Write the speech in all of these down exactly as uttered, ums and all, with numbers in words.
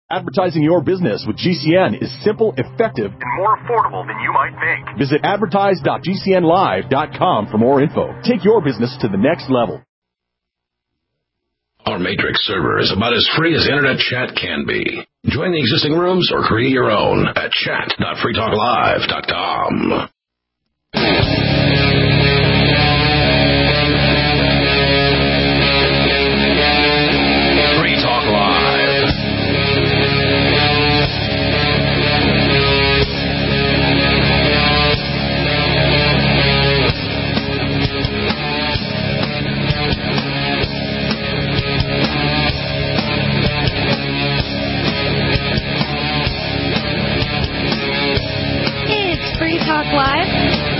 Advertising your business with G C N is simple, effective, and more affordable than you might think. Visit advertise dot g c n live dot com for more info. Take your business to the next level. Our Matrix server is about as free as internet chat can be. Join the existing rooms or create your own at chat dot free talk live dot com. Free Talk Live. It's Free Talk Live.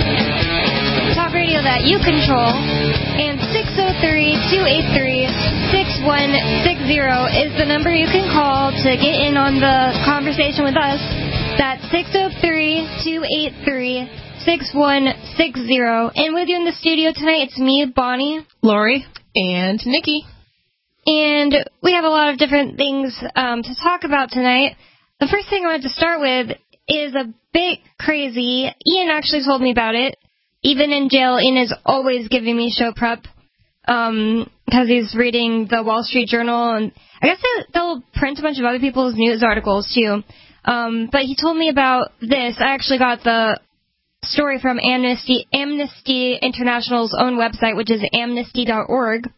Talk radio that you control. And six oh three, two eight three, six one six zero is the number you can call to get in on the conversation with us. That's six oh three, two eight three, six one six zero. And with you in the studio tonight, it's me, Bonnie, Lori, and Nikki. And we have a lot of different things um, to talk about tonight. The first thing I wanted to start with is a bit crazy. Ian actually told me about it. Even in jail, Ian is always giving me show prep um, because he's reading the Wall Street Journal. And I guess they'll print a bunch of other people's news articles, too. Um, but he told me about this. I actually got the story from Amnesty, Amnesty International's own website, which is amnesty dot org.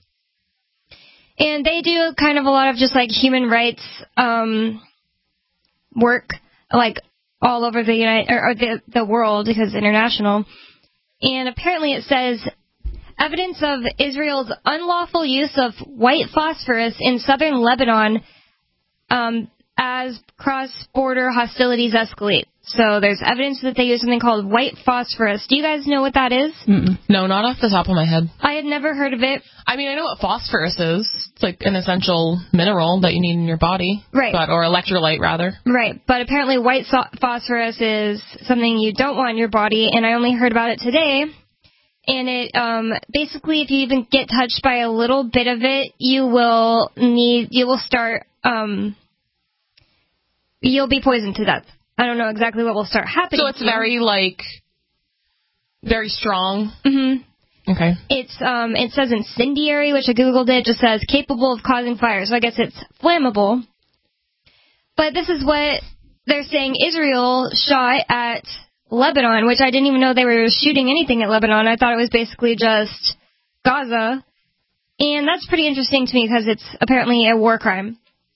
And they do kind of a lot of just, like, human rights um, work, like, all over the United or, or the, the world, because it's international. And apparently it says, evidence of Israel's unlawful use of white phosphorus in southern Lebanon um, as cross-border hostilities escalate. So there's evidence that they use something called white phosphorus. Do you guys know what that is? Mm-mm. No, not off the top of my head. I had never heard of it. I mean, I know what phosphorus is. It's like an essential mineral that you need in your body. Right. But, or electrolyte, rather. Right. But apparently white so- phosphorus is something you don't want in your body, and I only heard about it today. And it um, basically, if you even get touched by a little bit of it, you will need, you will start, um, you'll be poisoned to death. I don't know exactly what will start happening. So it's very, like, very strong? Mm-hmm. Okay. It's, um, it says incendiary, which I Googled it, just says capable of causing fire. So I guess it's flammable. But this is what they're saying Israel shot at Lebanon, which I didn't even know they were shooting anything at Lebanon. I thought it was basically just Gaza. And that's pretty interesting to me because it's apparently a war crime.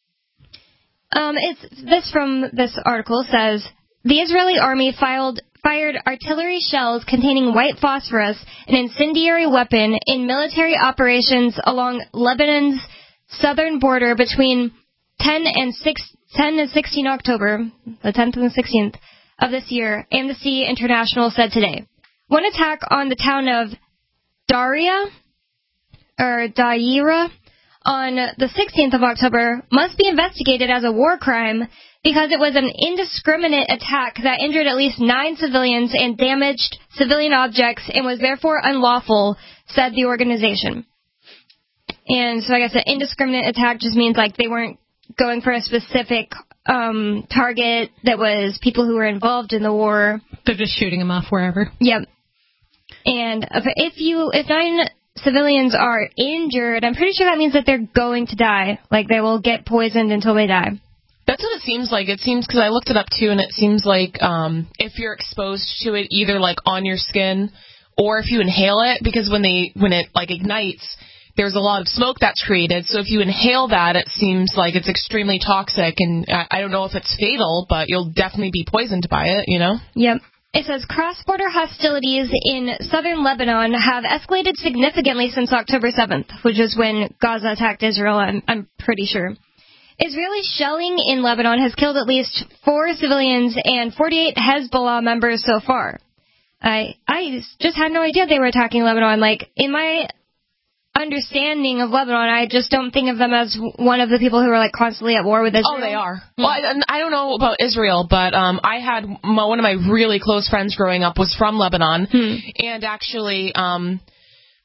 Um, it's this from this article says the Israeli army filed, fired artillery shells containing white phosphorus, an incendiary weapon, in military operations along Lebanon's southern border between ten and sixteen October, the tenth and the sixteenth of this year. Amnesty International said today. One attack on the town of Daria or Daira on the sixteenth of October must be investigated as a war crime because it was an indiscriminate attack that injured at least nine civilians and damaged civilian objects and was therefore unlawful, said the organization. And so I guess an indiscriminate attack just means like they weren't going for a specific um, target that was people who were involved in the war. They're just shooting them off wherever. Yep. And if you, if nine civilians are injured, I'm pretty sure that means that they're going to die. Like, they will get poisoned until they die. That's what it seems like. It seems, because I looked it up, too, and it seems like um, if you're exposed to it, either, like, on your skin or if you inhale it, because when they when it, like, ignites, there's a lot of smoke that's created. So if you inhale that, it seems like it's extremely toxic, and I, I don't know if it's fatal, but you'll definitely be poisoned by it, you know? Yep. It says cross-border hostilities in southern Lebanon have escalated significantly since October seventh, which is when Gaza attacked Israel, I'm, I'm pretty sure. Israeli shelling in Lebanon has killed at least four civilians and forty-eight Hezbollah members so far. I I just had no idea they were attacking Lebanon. Like, in my understanding of Lebanon, I just don't think of them as one of the people who are like constantly at war with Israel. Oh, they are. Well, I, I don't know about Israel, but um, I had my, one of my really close friends growing up was from Lebanon, hmm. and actually, um,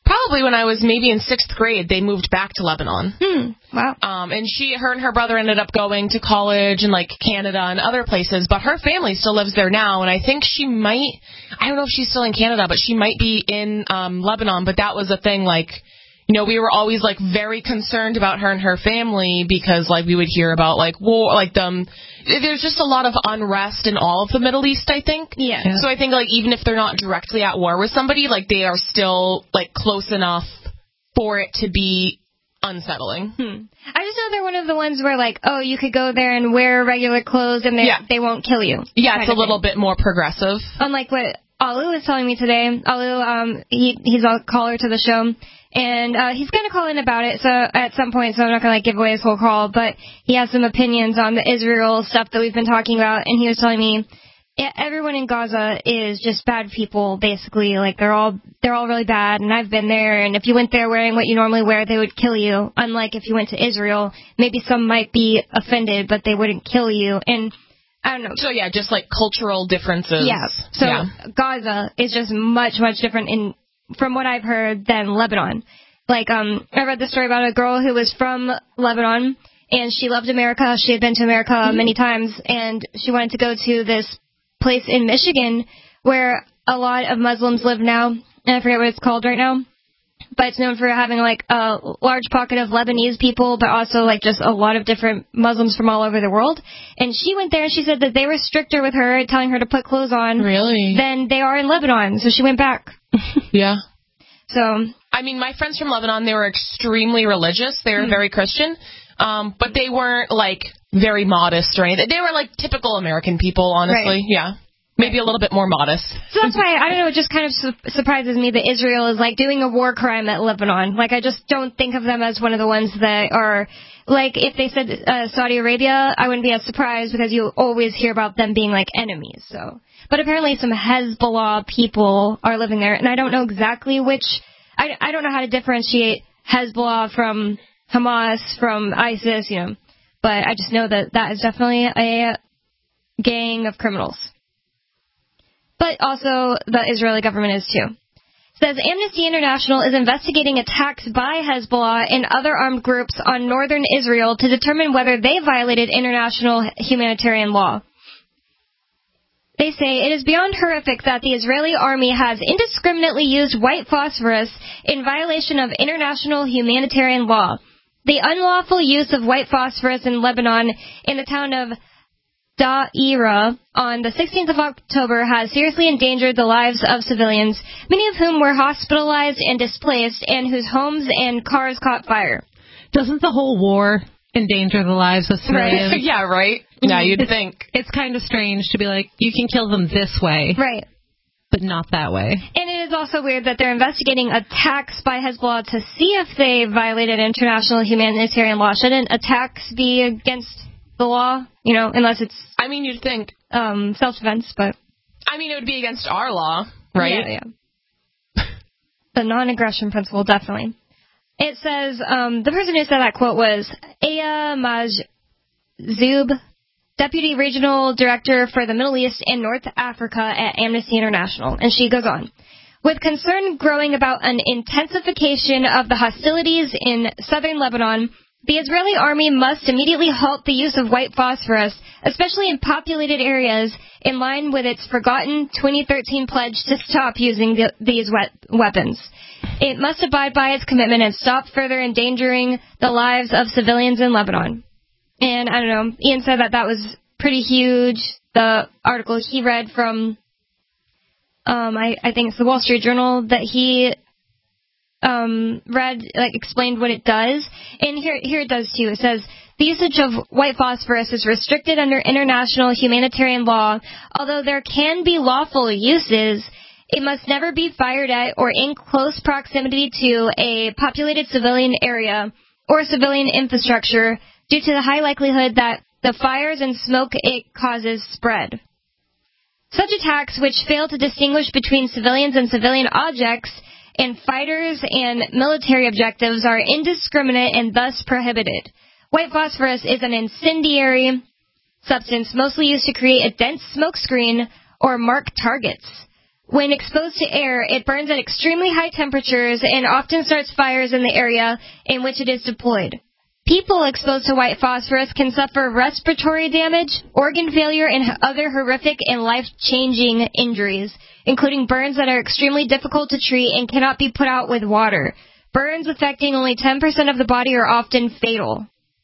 Probably when I was maybe in sixth grade, they moved back to Lebanon. Hmm. Wow. Um, and she, her and her brother ended up going to college in, like, Canada and other places. But her family still lives there now. And I think she might, I don't know if she's still in Canada, but she might be in um, Lebanon. But that was a thing, like, you know, we were always, like, very concerned about her and her family because, like, we would hear about, like, war, like, um, there's just a lot of unrest in all of the Middle East, I think. Yeah. yeah. So I think, like, even if they're not directly at war with somebody, like, they are still, like, close enough for it to be unsettling. Hmm. I just know they're one of the ones where, like, oh, you could go there and wear regular clothes and they yeah. they won't kill you. Yeah, it's a little thing. bit more progressive. Unlike what Alu was telling me today. Alu, um, he he's a caller to the show. And uh, he's going to call in about it so at some point, so I'm not going to like give away his whole call, but he has some opinions on the Israel stuff that we've been talking about, and he was telling me yeah, everyone in Gaza is just bad people, basically. Like, they're all they're all really bad, and I've been there, and if you went there wearing what you normally wear, they would kill you. Unlike if you went to Israel, maybe some might be offended, but they wouldn't kill you. And I don't know. So, yeah, just like cultural differences. Yeah. So yeah. Gaza is just much, much different in from what I've heard, than Lebanon. Like, um, I read the story about a girl who was from Lebanon, and she loved America. She had been to America mm-hmm. many times, and she wanted to go to this place in Michigan where a lot of Muslims live now, and I forget what it's called right now, but it's known for having, like, a large pocket of Lebanese people, but also, like, just a lot of different Muslims from all over the world. And she went there, and she said that they were stricter with her, telling her to put clothes on really? than they are in Lebanon, so she went back. Yeah. So, I mean, my friends from Lebanon, they were extremely religious. They were mm. very Christian. Um, but they weren't, like, very modest or anything. They were, like, typical American people, honestly. Right. Yeah. Maybe a little bit more modest. So that's why, I don't know, it just kind of su- surprises me that Israel is, like, doing a war crime at Lebanon. Like, I just don't think of them as one of the ones that are, like, if they said uh, Saudi Arabia, I wouldn't be as surprised because you always hear about them being, like, enemies, so. But apparently some Hezbollah people are living there, and I don't know exactly which, I, I don't know how to differentiate Hezbollah from Hamas, from ISIS, you know, but I just know that that is definitely a gang of criminals. But also the Israeli government is too. It says Amnesty International is investigating attacks by Hezbollah and other armed groups on northern Israel to determine whether they violated international humanitarian law. They say it is beyond horrific that the Israeli army has indiscriminately used white phosphorus in violation of international humanitarian law. The unlawful use of white phosphorus in Lebanon in the town of Da'ira on the sixteenth of October has seriously endangered the lives of civilians, many of whom were hospitalized and displaced and whose homes and cars caught fire. Doesn't the whole war endanger the lives of civilians? Right. Yeah, right? Yeah, you'd it's, think. It's kind of strange to be like, you can kill them this way. Right. But not that way. And it is also weird that they're investigating attacks by Hezbollah to see if they violated international humanitarian law. Shouldn't attacks be against the law? You know, unless it's... I mean, you'd think. Um, self-defense, but... I mean, it would be against our law, right? Yeah, yeah. The non-aggression principle, definitely. It says, um, the person who said that quote was Aya Majzoub, Deputy Regional Director for the Middle East and North Africa at Amnesty International. And she goes on. With concern growing about an intensification of the hostilities in southern Lebanon, the Israeli army must immediately halt the use of white phosphorus, especially in populated areas, in line with its forgotten twenty thirteen pledge to stop using the, these we- weapons. It must abide by its commitment and stop further endangering the lives of civilians in Lebanon. And I don't know, Ian said that that was pretty huge. The article he read from, um, I, I think it's the Wall Street Journal that he um, read, like, explained what it does. And here, here it does too. It says, the usage of white phosphorus is restricted under international humanitarian law. Although there can be lawful uses, it must never be fired at or in close proximity to a populated civilian area or civilian infrastructure due to the high likelihood that the fires and smoke it causes spread. Such attacks, which fail to distinguish between civilians and civilian objects, and fighters and military objectives, are indiscriminate and thus prohibited. White phosphorus is an incendiary substance mostly used to create a dense smoke screen or mark targets. When exposed to air, it burns at extremely high temperatures and often starts fires in the area in which it is deployed. People exposed to white phosphorus can suffer respiratory damage, organ failure, and other horrific and life-changing injuries, including burns that are extremely difficult to treat and cannot be put out with water. Burns affecting only ten percent of the body are often fatal.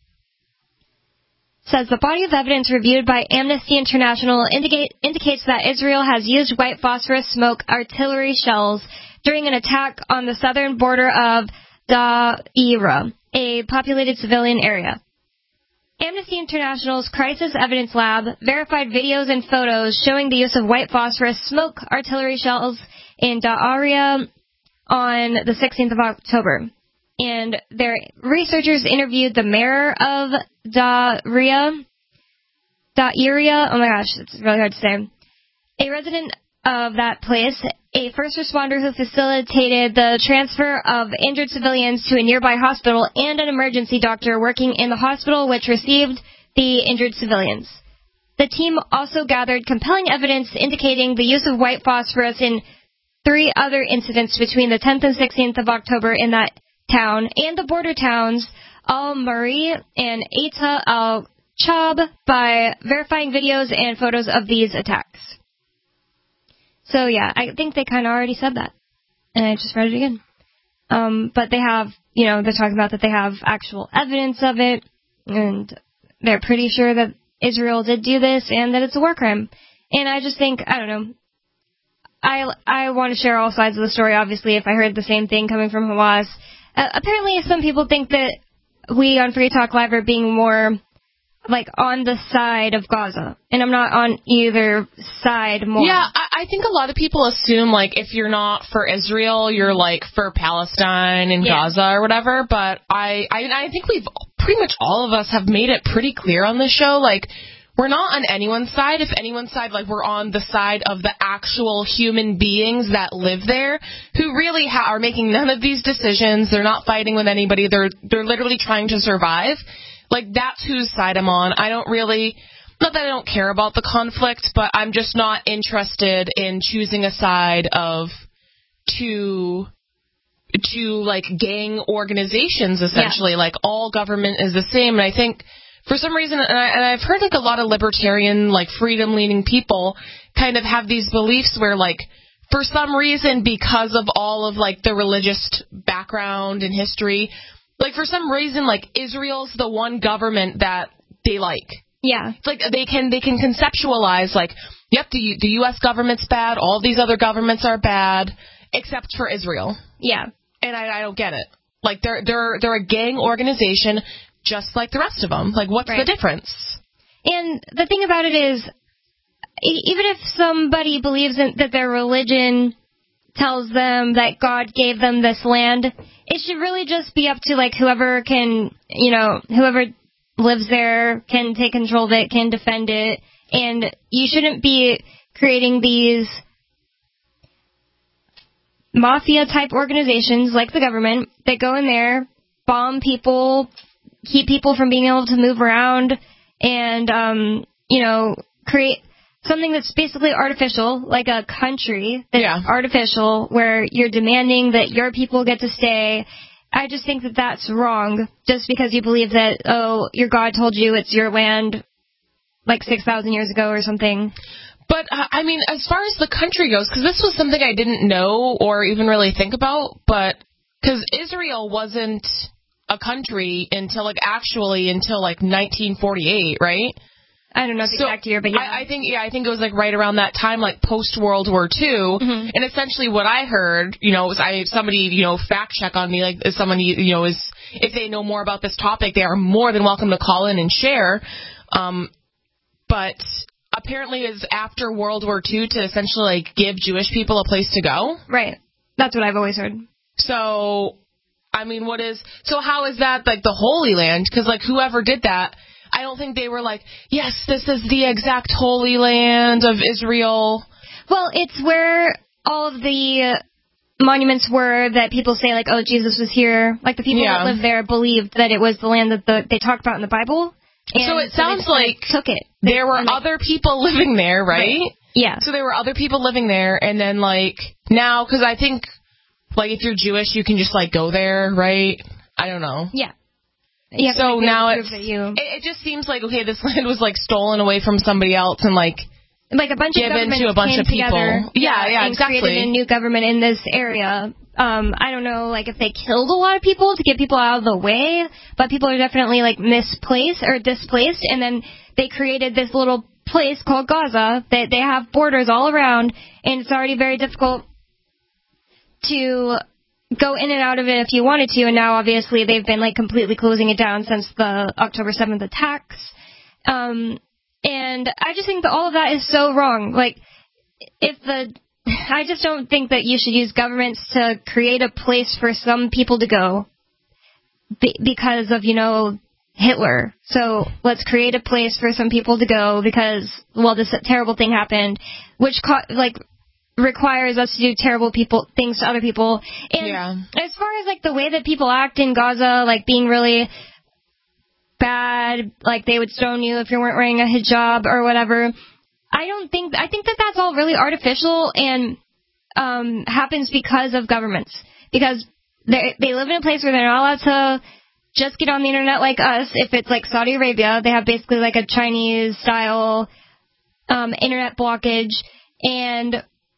Says the body of evidence reviewed by Amnesty International indicate, indicates that Israel has used white phosphorus smoke artillery shells during an attack on the southern border of Da'ira, a populated civilian area. Amnesty International's Crisis Evidence Lab verified videos and photos showing the use of white phosphorus smoke artillery shells in Da'ira on the sixteenth of October. And their researchers interviewed the mayor of Da'ira, Da'ira, oh my gosh, it's really hard to say, a resident of that place, a first responder who facilitated the transfer of injured civilians to a nearby hospital, and an emergency doctor working in the hospital which received the injured civilians. The team also gathered compelling evidence indicating the use of white phosphorus in three other incidents between the tenth and sixteenth of October in that town and the border towns Al-Mari and Eta al-Chab by verifying videos and photos of these attacks. So yeah, I think they kind of already said that, and I just read it again. Um, but they have, you know, they're talking about that they have actual evidence of it, and they're pretty sure that Israel did do this and that it's a war crime. And I just think, I don't know, I, I want to share all sides of the story, obviously, if I heard the same thing coming from Hamas. Uh, apparently, some people think that we on Free Talk Live are being more, like, on the side of Gaza. And I'm not on either side more. Yeah, I, I think a lot of people assume, like, if you're not for Israel, you're, like, for Palestine and yeah. Gaza or whatever. But I, I, I think we've, pretty much all of us have made it pretty clear on this show, like, we're not on anyone's side. If anyone's side, like, we're on the side of the actual human beings that live there who really ha- are making none of these decisions. They're not fighting with anybody. They're they're literally trying to survive. Like, that's whose side I'm on. I don't really, not that I don't care about the conflict, but I'm just not interested in choosing a side of two, two like, gang organizations, essentially. Yeah. Like, all government is the same. And I think, for some reason, and, I, and I've heard, like, a lot of libertarian, like, freedom-leaning people kind of have these beliefs where, like, for some reason, because of all of, like, the religious background and history, like, for some reason, like, Israel's the one government that they like. Yeah. It's like, they can they can conceptualize, like, yep, the, the U S government's bad, all these other governments are bad, except for Israel. Yeah. And I, I don't get it. Like, they're they're they're a gang organization, just like the rest of them. Like, what's right. the difference? And the thing about it is, even if somebody believes in, that their religion tells them that God gave them this land, it should really just be up to, like, whoever can, you know, whoever lives there can take control of it, can defend it, and you shouldn't be creating these mafia-type organizations like the government that go in there, bomb people, keep people from being able to move around, and, um, you know, create something that's basically artificial, like a country that's yeah. artificial, where you're demanding that your people get to stay. I just think that that's wrong, just because you believe that, oh, your God told you it's your land like six thousand years ago or something. But, uh, I mean, as far as the country goes, because this was something I didn't know or even really think about, but because Israel wasn't a country until, like, actually until, like, nineteen forty-eight, right? I don't know the so exact year, but yeah. I, I think, yeah, I think it was, like, right around that time, like, post-World War Two. Mm-hmm. And essentially what I heard, you know, was I, somebody, you know, fact-check on me, like, if someone, you know, is, if they know more about this topic, they are more than welcome to call in and share. Um, but apparently it was after World War Two to essentially, like, give Jewish people a place to go. Right. That's what I've always heard. So, I mean, what is, so how is that, like, the Holy Land? Because, like, whoever did that, I don't think they were like, yes, this is the exact Holy Land of Israel. Well, it's where all of the monuments were that people say, like, oh, Jesus was here. Like, the people yeah. that lived there believed that it was the land that the, they talked about in the Bible. So it so sounds just, like, like took it. There were like, other people living there, right? right? Yeah. So there were other people living there, and then, like, now, because I think, like, if you're Jewish, you can just, like, go there, right? I don't know. Yeah. Yeah. So like, now it's, that you... it, it just seems like, okay, this land was, like, stolen away from somebody else and, like, like a bunch of given governments to a bunch came of people. Together, yeah, yeah, and exactly. created a new government in this area. Um, I don't know, like, if they killed a lot of people to get people out of the way, but people are definitely, like, misplaced or displaced, and then they created this little place called Gaza that they have borders all around, and it's already very difficult to go in and out of it if you wanted to, and now, obviously, they've been, like, completely closing it down since the October seventh attacks. Um... And I just think that all of that is so wrong. Like, if the, I just don't think that you should use governments to create a place for some people to go be, because of, you know, Hitler. So let's create a place for some people to go because, well, this terrible thing happened, which, co- like, requires us to do terrible people things to other people. And yeah. as far as, like, the way that people act in Gaza, like, being really bad, like they would stone you if you weren't wearing a hijab or whatever. I don't think, I think that that's all really artificial and um, happens because of governments. Because they they live in a place where they're not allowed to just get on the internet like us. If it's like Saudi Arabia, they have basically like a Chinese-style um, internet blockage. And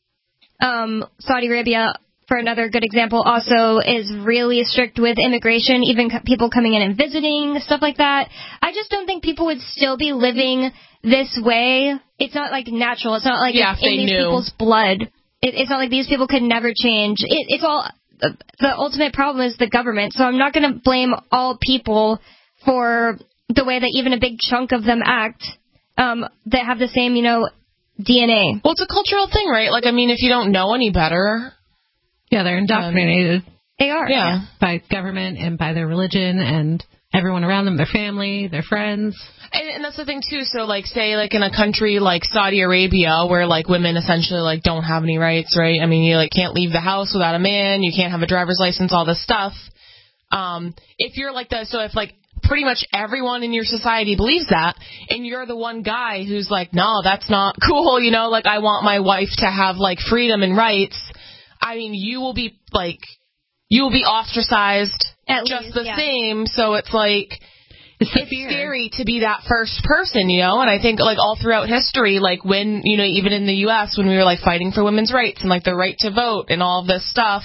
um, Saudi Arabia, for another good example, also is really strict with immigration, even co- people coming in and visiting, stuff like that. I just don't think people would still be living this way. It's not, like, natural. It's not like yeah, it's in these knew. people's blood. It, it's not like these people could never change. It, it's all... Uh, the ultimate problem is the government, so I'm not going to blame all people for the way that even a big chunk of them act um, that have the same, you know, D N A. Well, it's a cultural thing, right? Like, I mean, if you don't know any better... Yeah, they're indoctrinated. Um, they are. Yeah. yeah. By government and by their religion and everyone around them, their family, their friends. And, and that's the thing, too. So, like, say, like, in a country like Saudi Arabia where, like, women essentially, like, don't have any rights, right? I mean, you, like, can't leave the house without a man. You can't have a driver's license, all this stuff. Um, if you're like the, so if, like, pretty much everyone in your society believes that, and you're the one guy who's like, no, that's not cool, you know? Like, I want my wife to have, like, freedom and rights. I mean, you will be, like, you will be ostracized At just least, the yeah. same. So it's, like, it's, it's scary to be that first person, you know? And I think, like, all throughout history, like, when, you know, even in the U S, when we were, like, fighting for women's rights and, like, the right to vote and all of this stuff,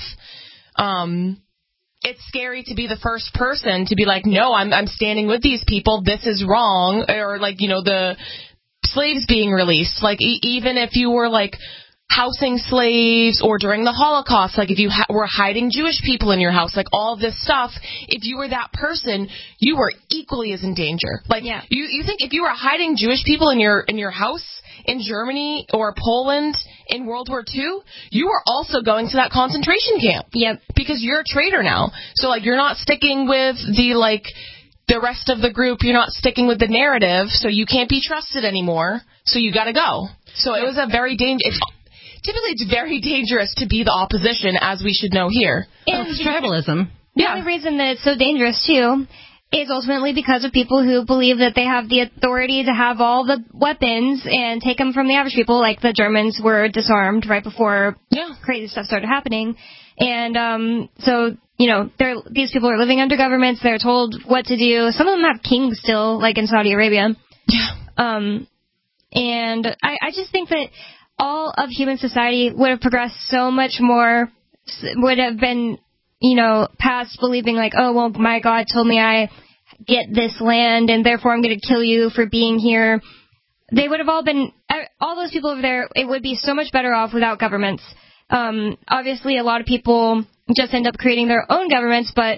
um, it's scary to be the first person to be like, no, I'm I'm standing with these people. This is wrong. Or, like, you know, the slaves being released. Like, e- even if you were, like, housing slaves, or during the Holocaust, like if you ha- were hiding Jewish people in your house, like all of this stuff, if you were that person, you were equally as in danger. Like, yeah. you, you think if you were hiding Jewish people in your in your house in Germany or Poland in World War Two, you were also going to that concentration camp. Yep. Because you're a traitor now. So, like, you're not sticking with the, like, the rest of the group. You're not sticking with the narrative, so you can't be trusted anymore. So you got to go. So it was a very dangerous... Typically, it's very dangerous to be the opposition, as we should know here. And it's tribalism. The Yeah. only reason that it's so dangerous, too, is ultimately because of people who believe that they have the authority to have all the weapons and take them from the average people, like the Germans were disarmed right before Yeah. crazy stuff started happening. And um, so, you know, they're, these people are living under governments. They're told what to do. Some of them have kings still, like in Saudi Arabia. Yeah. Um, and I, I just think that all of human society would have progressed so much more, would have been, you know, past believing like, oh, well, my God told me I get this land and therefore I'm going to kill you for being here. They would have all been, all those people over there, it would be so much better off without governments. Um, obviously, a lot of people just end up creating their own governments, but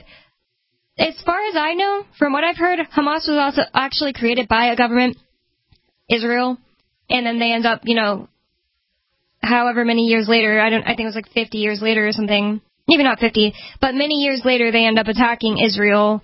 as far as I know, from what I've heard, Hamas was also actually created by a government, Israel, and then they end up, you know, however many years later, I don't, I think it was like fifty years later or something, maybe not fifty, but many years later they end up attacking Israel.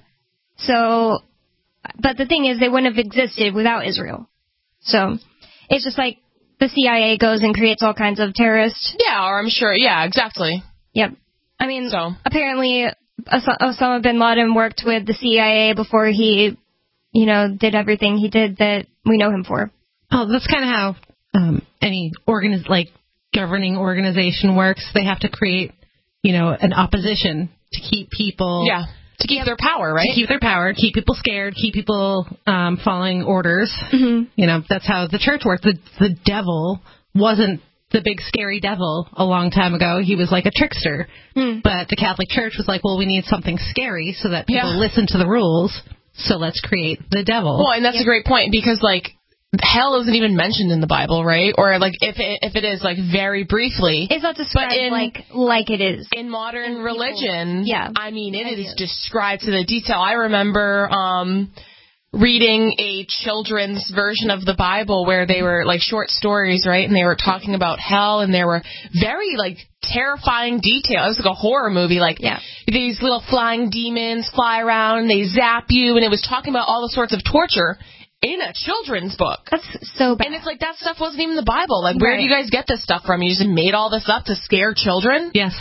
So, but the thing is, they wouldn't have existed without Israel. So, it's just like the C I A goes and creates all kinds of terrorists. Yeah, or I'm sure, yeah, exactly. Yep. I mean, So. apparently Os- Osama bin Laden worked with the C I A before he, you know, did everything he did that we know him for. Oh, that's kind of how um, any organiz- like governing organization works. They have to create, you know, an opposition to keep people... Yeah, to keep their power, right? To keep their power, keep people scared, keep people um, following orders. Mm-hmm. You know, that's how the church worked. The, the devil wasn't the big scary devil a long time ago. He was like a trickster. Mm. But the Catholic Church was like, well, we need something scary so that people yeah. listen to the rules. So let's create the devil. Well, and that's yeah. a great point because, like, hell isn't even mentioned in the Bible, right? Or, like, if it, if it is, like, very briefly. It's not described in, like like it is. In modern in religion, yeah. I mean, it is described to the detail. I remember um, reading a children's version of the Bible where they were, like, short stories, right? And they were talking about hell, and there were very, like, terrifying details. It was like a horror movie. Like, yeah. these little flying demons fly around, and they zap you, and it was talking about all the sorts of torture in a children's book. That's so bad. And it's like, that stuff wasn't even in the Bible. Like, where right. do you guys get this stuff from? You just made all this up to scare children? Yes.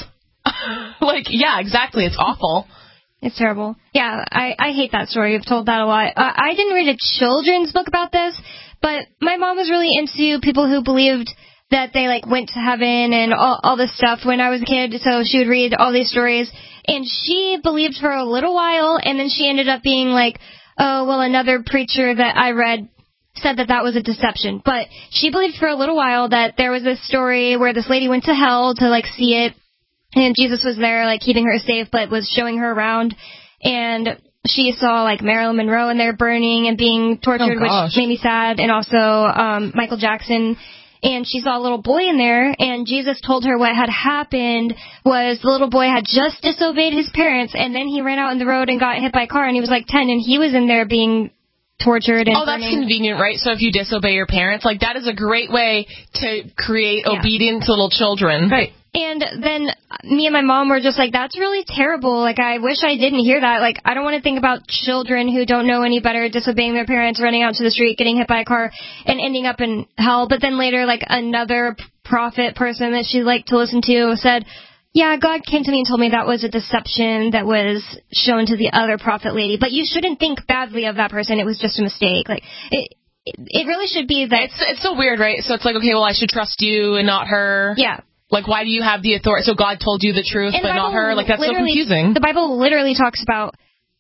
Like, yeah, exactly. It's awful. It's terrible. Yeah, I, I hate that story. I've told that a lot. Uh, I didn't read a children's book about this, but my mom was really into people who believed that they, like, went to heaven and all, all this stuff when I was a kid, so she would read all these stories. And she believed for a little while, and then she ended up being like, oh, well, another preacher that I read said that that was a deception. But she believed for a little while that there was this story where this lady went to hell to, like, see it, and Jesus was there, like, keeping her safe, but was showing her around. And she saw, like, Marilyn Monroe in there burning and being tortured, oh, which made me sad, and also um, Michael Jackson. And she saw a little boy in there, and Jesus told her what had happened was the little boy had just disobeyed his parents, and then he ran out in the road and got hit by a car, and he was like ten, and he was in there being tortured and oh, that's burning. Convenient, right? So if you disobey your parents, like, that is a great way to create yeah. obedient little children. Right. And then me and my mom were just like, that's really terrible. Like, I wish I didn't hear that. Like, I don't want to think about children who don't know any better, disobeying their parents, running out to the street, getting hit by a car, and ending up in hell. But then later, like, another prophet person that she liked to listen to said, yeah, God came to me and told me that was a deception that was shown to the other prophet lady. But you shouldn't think badly of that person. It was just a mistake. Like, it, it really should be that. It's, it's so weird, right? So it's like, okay, well, I should trust you and not her. Yeah. Like, why do you have the authority? So God told you the truth, and but the not her? Like, that's so confusing. The Bible literally talks about,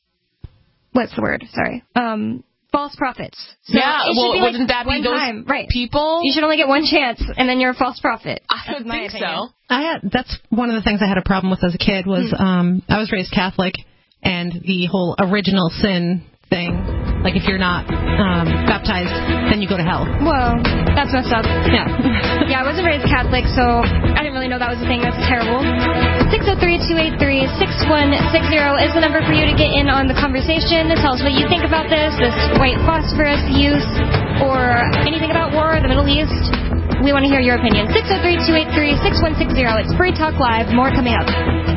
what's the word? Sorry. Um, false prophets. So yeah, well, like wouldn't that be those time. Right. people? You should only get one chance, and then you're a false prophet. I don't think so. I had, that's one of the things I had a problem with as a kid was hmm. um, I was raised Catholic, and the whole original sin thing, like if you're not um, baptized, then you go to hell. Whoa, that's messed up. Yeah. Yeah, I wasn't raised Catholic, so I didn't really know that was a thing. That's terrible. six oh three, two eight three, six one six zero is the number for you to get in on the conversation. Tell us what you think about this, this white phosphorus use, or anything about war in the Middle East. We want to hear your opinion. six oh three, two eight three, six one six zero. It's Free Talk Live. More coming up.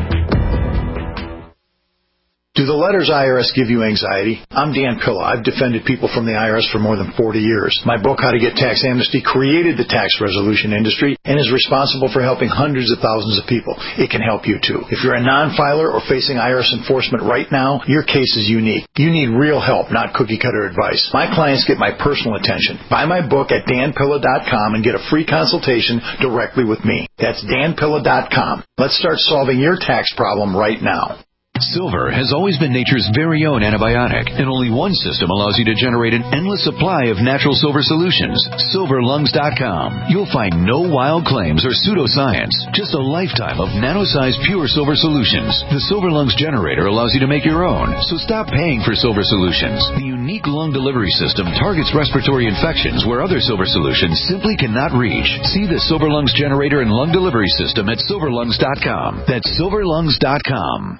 Do the letters I R S give you anxiety? I'm Dan Pilla. I've defended people from the I R S for more than forty years. My book, How to Get Tax Amnesty, created the tax resolution industry and is responsible for helping hundreds of thousands of people. It can help you, too. If you're a non-filer or facing I R S enforcement right now, your case is unique. You need real help, not cookie-cutter advice. My clients get my personal attention. Buy my book at dan pilla dot com and get a free consultation directly with me. That's dan pilla dot com. Let's start solving your tax problem right now. Silver has always been nature's very own antibiotic, and only one system allows you to generate an endless supply of natural silver solutions. silver lungs dot com. You'll find no wild claims or pseudoscience, just a lifetime of nano-sized pure silver solutions. The Silver Lungs generator allows you to make your own, so stop paying for silver solutions. The unique lung delivery system targets respiratory infections where other silver solutions simply cannot reach. See the Silver Lungs generator and lung delivery system at silver lungs dot com. That's silver lungs dot com.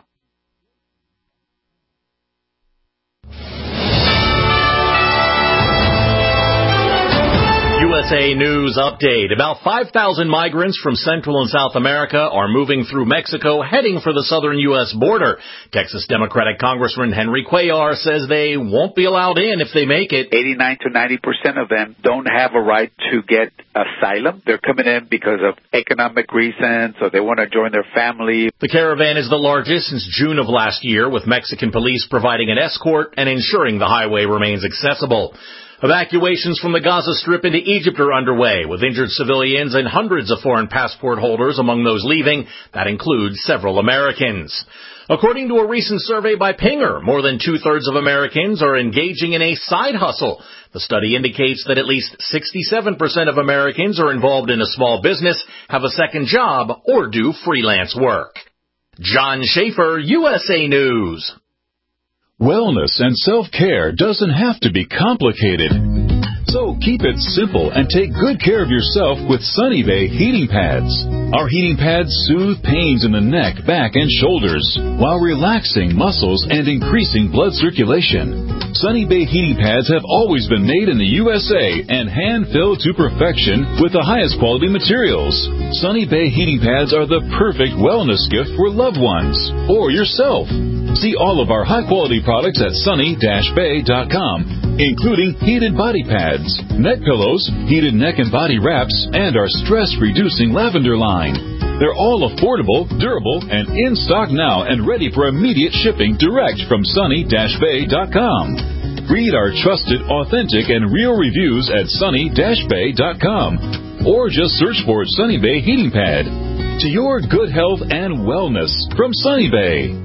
U S A News Update. About five thousand migrants from Central and South America are moving through Mexico, heading for the southern U S border. Texas Democratic Congressman Henry Cuellar says they won't be allowed in if they make it. eighty-nine to ninety percent of them don't have a right to get asylum. They're coming in because of economic reasons, or they want to join their family. The caravan is the largest since June of last year, with Mexican police providing an escort and ensuring the highway remains accessible. Evacuations from the Gaza Strip into Egypt are underway, with injured civilians and hundreds of foreign passport holders among those leaving. That includes several Americans. According to a recent survey by Pinger, more than two-thirds of Americans are engaging in a side hustle. The study indicates that at least sixty-seven percent of Americans are involved in a small business, have a second job, or do freelance work. John Schaefer, U S A News. Wellness and self-care doesn't have to be complicated. So keep it simple and take good care of yourself with Sunny Bay heating pads. Our heating pads soothe pains in the neck, back, and shoulders while relaxing muscles and increasing blood circulation. Sunny Bay heating pads have always been made in the U S A and hand-filled to perfection with the highest quality materials. Sunny Bay heating pads are the perfect wellness gift for loved ones or yourself. See all of our high-quality products at sunny dash bay dot com, including heated body pads, neck pillows, heated neck and body wraps, and our stress-reducing lavender line. They're all affordable, durable, and in stock now and ready for immediate shipping direct from sunny dash bay dot com. Read our trusted, authentic, and real reviews at sunny dash bay dot com or just search for Sunny Bay Heating Pad. To your good health and wellness from Sunny Bay.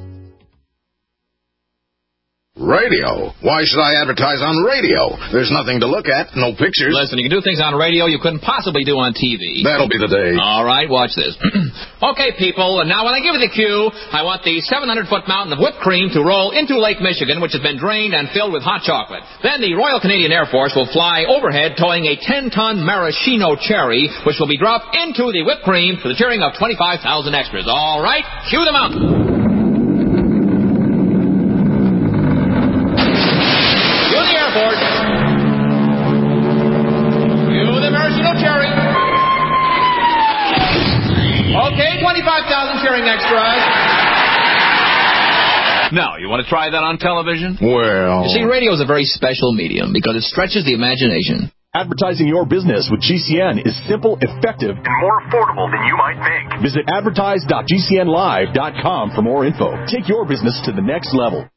Radio. Why should I advertise on radio? There's nothing to look at, no pictures. Listen, you can do things on radio you couldn't possibly do on T V. That'll be the day. All right, watch this. Okay, people, now when I give you the cue, I want the seven hundred foot mountain of whipped cream to roll into Lake Michigan, which has been drained and filled with hot chocolate. Then the Royal Canadian Air Force will fly overhead towing a ten ton maraschino cherry, which will be dropped into the whipped cream to the cheering of twenty-five thousand extras. All right, cue the mountain. Airport. Cue the maraschino cherry. Okay, twenty-five thousand cheering extras. Now, you want to try that on television? Well... You see, radio is a very special medium because it stretches the imagination. Advertising your business with G C N is simple, effective, and more affordable than you might think. Visit advertise dot G C N live dot com for more info. Take your business to the next level.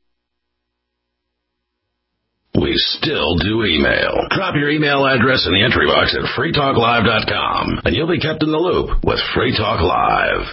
We still do email. Drop your email address in the entry box at free talk live dot com, and you'll be kept in the loop with Free Talk Live.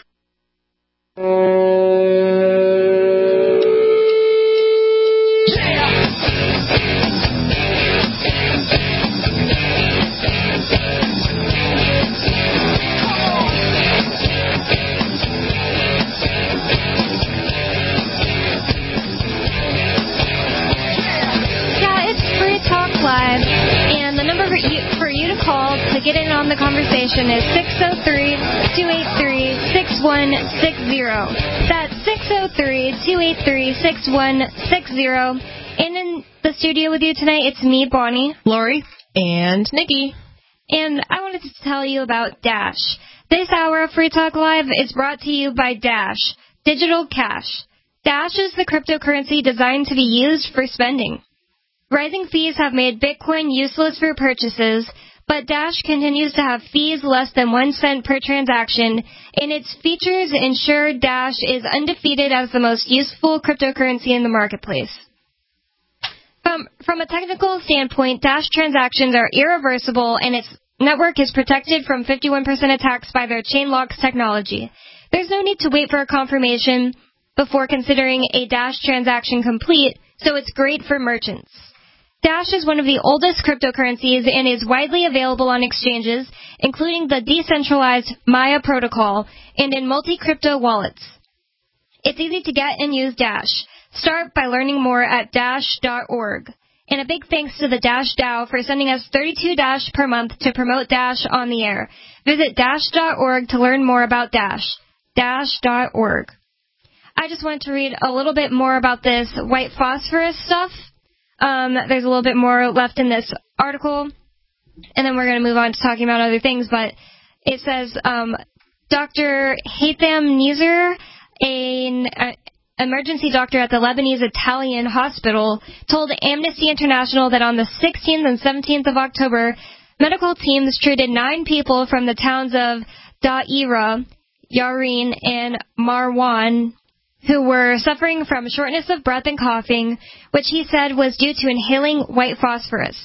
Live, and the number for you, for you to call to get in on the conversation is six oh three, two eight three, six one six zero. That's six oh three, two eight three, six one six zero. And in the studio with you tonight, it's me, Bonnie, Lori, and Nikki. And I wanted to tell you about Dash. This hour of Free Talk Live is brought to you by Dash, Digital Cash. Dash is the cryptocurrency designed to be used for spending. Rising fees have made Bitcoin useless for purchases, but Dash continues to have fees less than one cent per transaction, and its features ensure Dash is undefeated as the most useful cryptocurrency in the marketplace. From, from a technical standpoint, Dash transactions are irreversible, and its network is protected from fifty-one percent attacks by their Chainlocks technology. There's no need to wait for a confirmation before considering a Dash transaction complete, so it's great for merchants. Dash is one of the oldest cryptocurrencies and is widely available on exchanges, including the decentralized Maya protocol and in multi-crypto wallets. It's easy to get and use Dash. Start by learning more at dash dot org. And a big thanks to the Dash DAO for sending us thirty-two Dash per month to promote Dash on the air. Visit dash dot org to learn more about Dash. dash dot org. I just wanted to read a little bit more about this white phosphorus stuff. Um, there's a little bit more left in this article, and then we're going to move on to talking about other things, but it says um, Doctor Haitham Nizer, an uh, emergency doctor at the Lebanese Italian hospital, told Amnesty International that on the sixteenth and seventeenth of October, medical teams treated nine people from the towns of Da'ira, Yarin, and Marwan, who were suffering from shortness of breath and coughing, which he said was due to inhaling white phosphorus.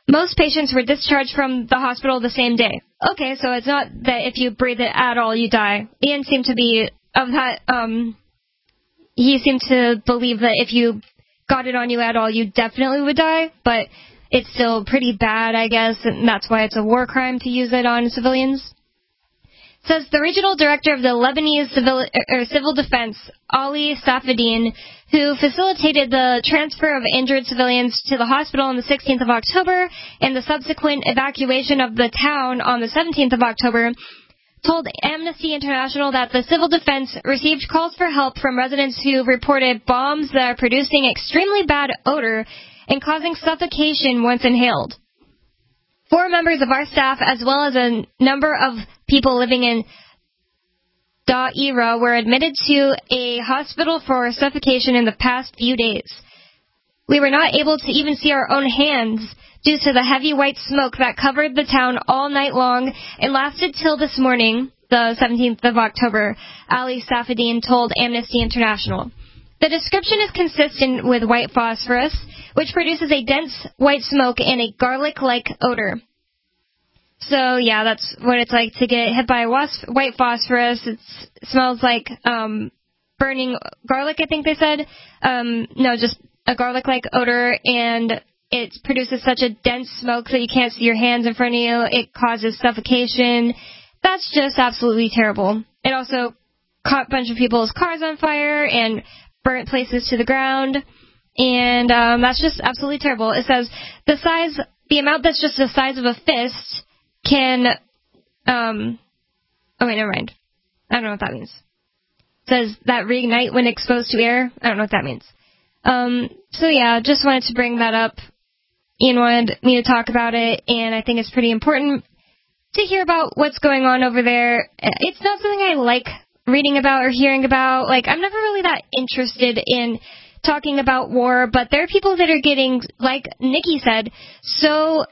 Most patients were discharged from the hospital the same day. Okay, so it's not that if you breathe it at all, you die. Ian seemed to be of that, um, he seemed to believe that if you got it on you at all, you definitely would die, but it's still pretty bad, I guess, and that's why it's a war crime to use it on civilians. Says the regional director of the Lebanese Civil, er, Civil Defense, Ali Safadine, who facilitated the transfer of injured civilians to the hospital on the sixteenth of October and the subsequent evacuation of the town on the seventeenth of October, told Amnesty International that the Civil Defense received calls for help from residents who reported bombs that are producing extremely bad odor and causing suffocation once inhaled. Four members of our staff, as well as a number of people living in Da'ira, were admitted to a hospital for suffocation in the past few days. We were not able to even see our own hands due to the heavy white smoke that covered the town all night long and lasted till this morning, the seventeenth of October, Ali Safadine told Amnesty International. The description is consistent with white phosphorus, which produces a dense white smoke and a garlic-like odor. So, yeah, that's what it's like to get hit by wasp- white phosphorus. It's, it smells like um, burning garlic, I think they said. Um, no, just a garlic-like odor, and it produces such a dense smoke that you can't see your hands in front of you. It causes suffocation. That's just absolutely terrible. It also caught a bunch of people's cars on fire and burnt places to the ground, and um, that's just absolutely terrible. It says the size, the amount that's just the size of a fist can, um, oh wait, never mind. I don't know what that means. It says that reignite when exposed to air. I don't know what that means. Um, so yeah, just wanted to bring that up. Ian wanted me to talk about it, and I think it's pretty important to hear about what's going on over there. It's not something I like reading about or hearing about. Like, I'm never really that interested in talking about war, but there are people that are getting, like Nikki said, so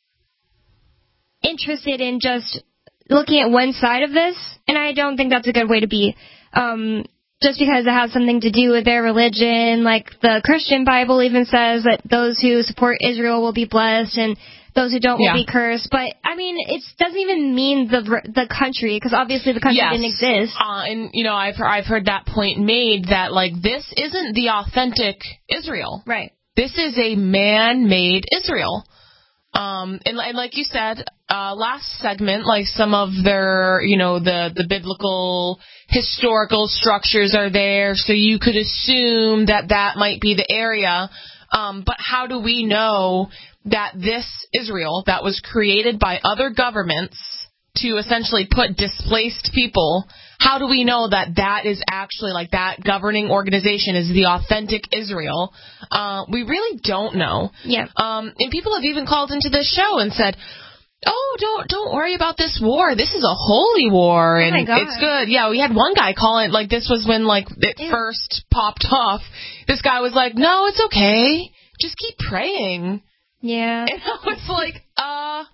interested in just looking at one side of this, and I don't think that's a good way to be. Um, just because it has something to do with their religion, like the Christian Bible even says that those who support Israel will be blessed, and those who don't yeah. will be cursed. But, I mean, it doesn't even mean the the country, because obviously the country yes. didn't exist. Uh, and, you know, I've, I've heard that point made that, like, this isn't the authentic Israel. Right. This is a man-made Israel. Um, and, and like you said, uh, last segment, like some of their, you know, the, the biblical historical structures are there, so you could assume that that might be the area. Um, but how do we know that this Israel that was created by other governments to essentially put displaced people, how do we know that that is actually, like, that governing organization is the authentic Israel? Uh, we really don't know. Yeah. Um, and people have even called into this show and said, oh, don't don't worry about this war. This is a holy war, and oh my God. It's good. Yeah, we had one guy call it, like, this was when, like, it yeah. first popped off. This guy was like, no, it's okay. Just keep praying. Yeah. And I was like, uh,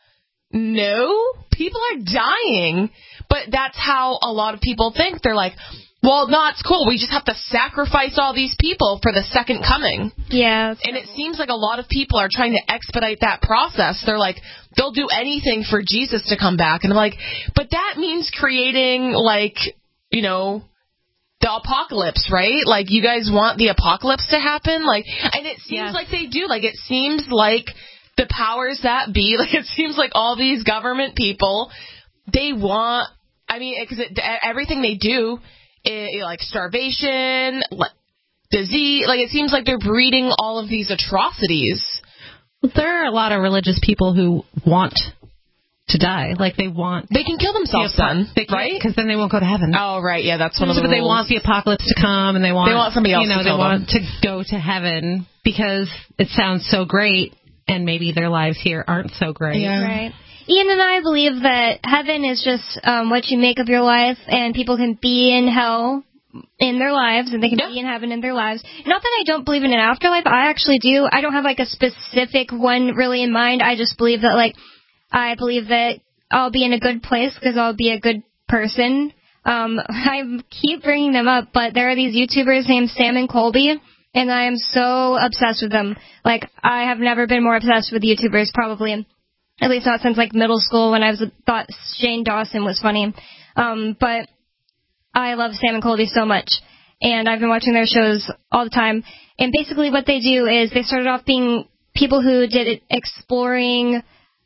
no, people are dying. But that's how a lot of people think. They're like, well, no, it's cool. We just have to sacrifice all these people for the second coming. Yeah. And it seems like a lot of people are trying to expedite that process. They're like, they'll do anything for Jesus to come back. And I'm like, but that means creating, like, you know, the apocalypse, right? Like, you guys want the apocalypse to happen? Like, and it seems yes. like they do. Like, it seems like the powers that be, like, it seems like all these government people, they want, I mean, because everything they do, it, like starvation, like, disease, like, it seems like they're breeding all of these atrocities. There are a lot of religious people who want to die. Like, they want... They can kill themselves the apo- then, they right? Because then they won't go to heaven. Oh, right, yeah, that's one of the But rules. they want the apocalypse to come, and they want... They want somebody else you know, to kill they them. want to go to heaven because it sounds so great, and maybe their lives here aren't so great. Yeah. Right. Ian and I believe that heaven is just um, what you make of your life, and people can be in hell in their lives, and they can yeah. be in heaven in their lives. Not that I don't believe in an afterlife. I actually do. I don't have, like, a specific one really in mind. I just believe that, like, I believe that I'll be in a good place because I'll be a good person. Um, I keep bringing them up, but there are these YouTubers named Sam and Colby, and I am so obsessed with them. Like, I have never been more obsessed with YouTubers, probably. At least not since, like, middle school when I was thought Shane Dawson was funny. Um, but I love Sam and Colby so much, and I've been watching their shows all the time. And basically what they do is they started off being people who did exploring,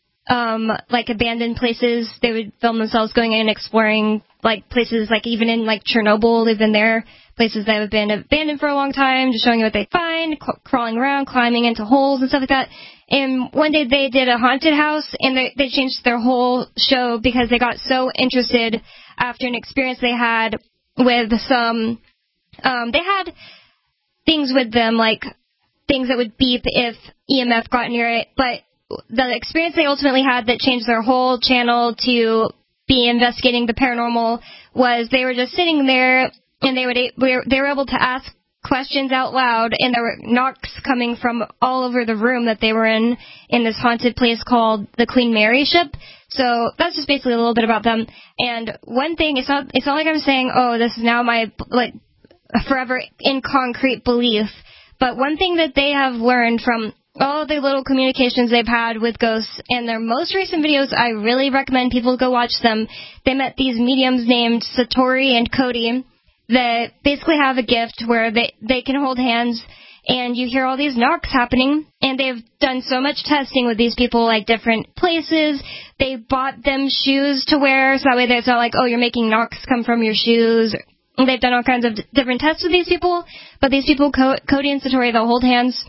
um, like, abandoned places. They would film themselves going in and exploring, like, places, like, even in, like, Chernobyl, they've been there. Places that have been abandoned for a long time, just showing you what they find, c- crawling around, climbing into holes and stuff like that. And one day they did a haunted house, and they, they changed their whole show because they got so interested after an experience they had with some, um, they had things with them, like things that would beep if E M F got near it. But the experience they ultimately had that changed their whole channel to be investigating the paranormal was they were just sitting there, and they would they were able to ask questions out loud, and there were knocks coming from all over the room that they were in, in this haunted place called the Queen Mary ship. So that's just basically a little bit about them. And one thing, it's not it's not like I'm saying, oh, this is now my, like, forever in concrete belief, but one thing that they have learned from all the little communications they've had with ghosts, and their most recent videos, I really recommend people go watch them. They met these mediums named Satori and Cody that basically have a gift where they, they can hold hands, and you hear all these knocks happening, and they've done so much testing with these people, like different places. They bought them shoes to wear, so that way it's not like, oh, you're making knocks come from your shoes. They've done all kinds of d- different tests with these people, but these people, Co- Cody and Satori, they'll hold hands,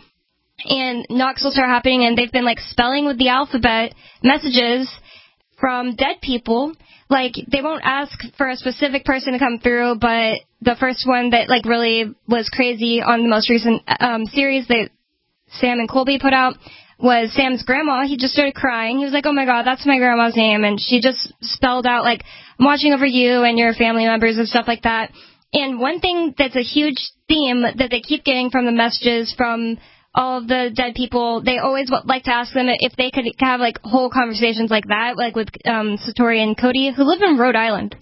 and knocks will start happening, and they've been, like, spelling with the alphabet messages from dead people. Like, they won't ask for a specific person to come through, but the first one that, like, really was crazy on the most recent um, series that Sam and Colby put out was Sam's grandma. He just started crying. He was like, oh, my God, that's my grandma's name. And she just spelled out, like, I'm watching over you and your family members and stuff like that. And one thing that's a huge theme that they keep getting from the messages from all of the dead people, they always like to ask them if they could have, like, whole conversations like that, like with um, Satori and Cody, who live in Rhode Island.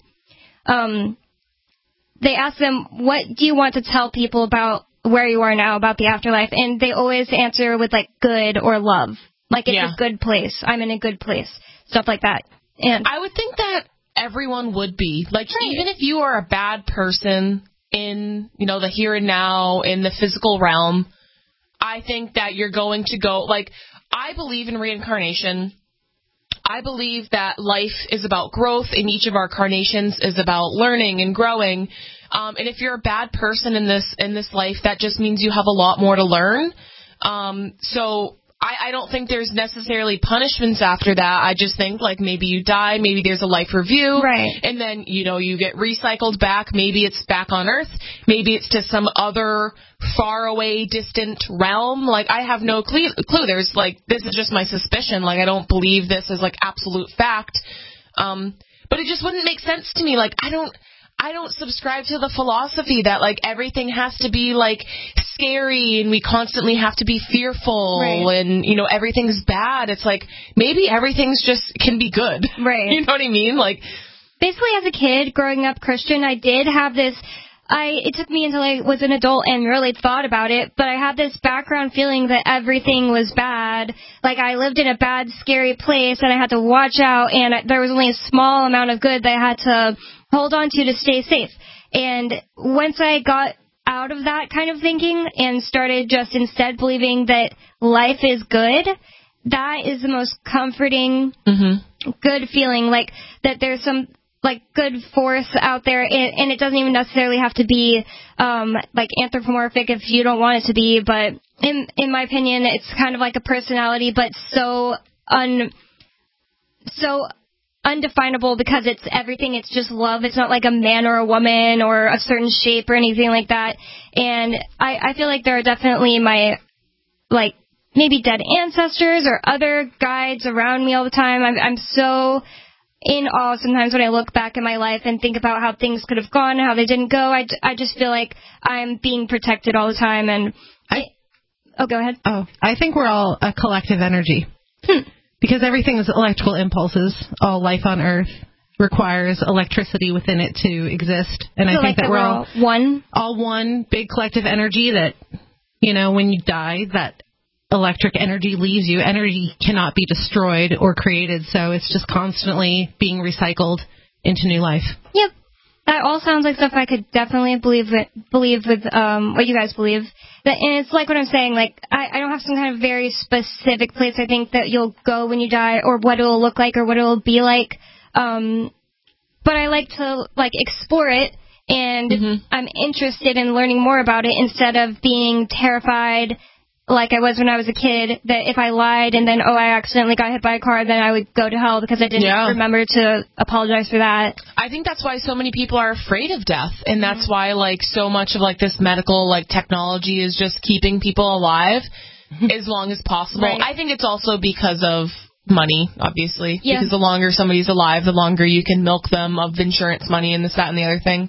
Um, they ask them, what do you want to tell people about where you are now, about the afterlife? And they always answer with, like, good or love. Like, it's yeah. a good place. I'm in a good place. Stuff like that. And I would think that everyone would be. Like, right. Even if you are a bad person in, you know, the here and now, in the physical realm, I think that you're going to go, like, I believe in reincarnation. I believe that life is about growth, and each of our carnations is about learning and growing. Um, and if you're a bad person in this in this life, that just means you have a lot more to learn. Um, so I, I don't think there's necessarily punishments after that. I just think, like, maybe you die, maybe there's a life review, right? And then, you know, you get recycled back. Maybe it's back on Earth. Maybe it's to some other far away, distant realm. Like, I have no clue. There's, like, this is just my suspicion. Like, I don't believe this is, like, absolute fact. Um, but it just wouldn't make sense to me. Like, I don't... I don't subscribe to the philosophy that, like, everything has to be, like, scary and we constantly have to be fearful, right. And, you know, everything's bad. It's like, maybe everything's just can be good. Right. You know what I mean? Like, basically, as a kid, growing up Christian, I did have this, I, it took me until I was an adult and really thought about it, but I had this background feeling that everything was bad. Like, I lived in a bad, scary place, and I had to watch out, and there was only a small amount of good that I had to hold on to to stay safe. And once I got out of that kind of thinking and started just instead believing that life is good, that is the most comforting, mm-hmm. good feeling, like that there's some, like, good force out there, and, and it doesn't even necessarily have to be um, like anthropomorphic if you don't want it to be, but in in my opinion, it's kind of like a personality, but so un so undefinable because it's everything. It's just love. It's not like a man or a woman or a certain shape or anything like that. And I, I feel like there are definitely my, like, maybe dead ancestors or other guides around me all the time. I'm, I'm so in awe sometimes when I look back in my life and think about how things could have gone, how they didn't go. I, I just feel like I'm being protected all the time. And I, oh, go ahead. Oh, I think we're all a collective energy. Hmm. Because everything is electrical impulses. All life on Earth requires electricity within it to exist. And so I think like that we're all one? All one big collective energy that You know, when you die, that electric energy leaves you. Energy cannot be destroyed or created, so it's just constantly being recycled into new life. Yep. That all sounds like stuff I could definitely believe with, believe with um, what you guys believe. That, and it's like what I'm saying, like, I, I don't have some kind of very specific place I think that you'll go when you die, or what it'll look like, or what it'll be like. Um, but I like to, like, explore it, and mm-hmm. I'm interested in learning more about it instead of being terrified like I was when I was a kid, that if I lied and then, oh, I accidentally got hit by a car, then I would go to hell because I didn't yeah. remember to apologize for that. I think that's why so many people are afraid of death, and that's mm-hmm. why, like, so much of, like, this medical, like, technology is just keeping people alive as long as possible. Right. I think it's also because of money, obviously, yeah. because the longer somebody's alive, the longer you can milk them of insurance money and this, that, and the other thing.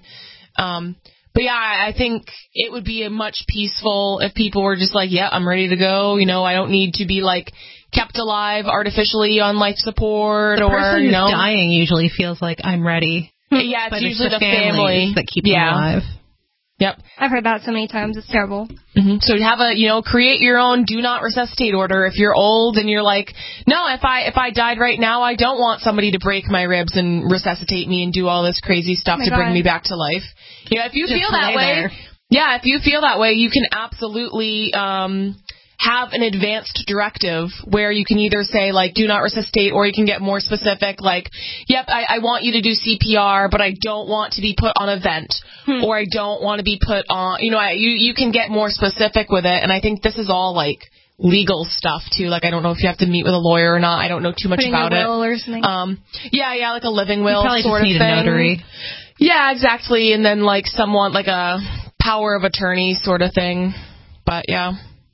Um But, yeah, I think it would be a much peaceful if people were just like, yeah, I'm ready to go. You know, I don't need to be, like, kept alive artificially on life support. The or, person you who's know. dying usually feels like, I'm ready. Yeah, it's but usually it's the, the family that keep yeah. them alive. Yep. I've heard that so many times. It's terrible. Mm-hmm. So have a, you know, create your own do not resuscitate order. If you're old and you're like, no, if I if I died right now, I don't want somebody to break my ribs and resuscitate me and do all this crazy stuff oh to God. bring me back to life. You know, if you Just feel that way, there. yeah, if you feel that way, you can absolutely um, have an advanced directive where you can either say, like, do not resuscitate, or you can get more specific, like, yep, I, I want you to do C P R, but I don't want to be put on a vent, hmm. or I don't want to be put on, you know, I, you, you can get more specific with it, and I think this is all, like, legal stuff, too. Like, I don't know if you have to meet with a lawyer or not. I don't know too much Putting about a will it. Or something. Um, yeah, yeah, like a living will you sort just need of thing. A notary. Yeah, exactly, and then, like, someone, like a power of attorney sort of thing, but, yeah.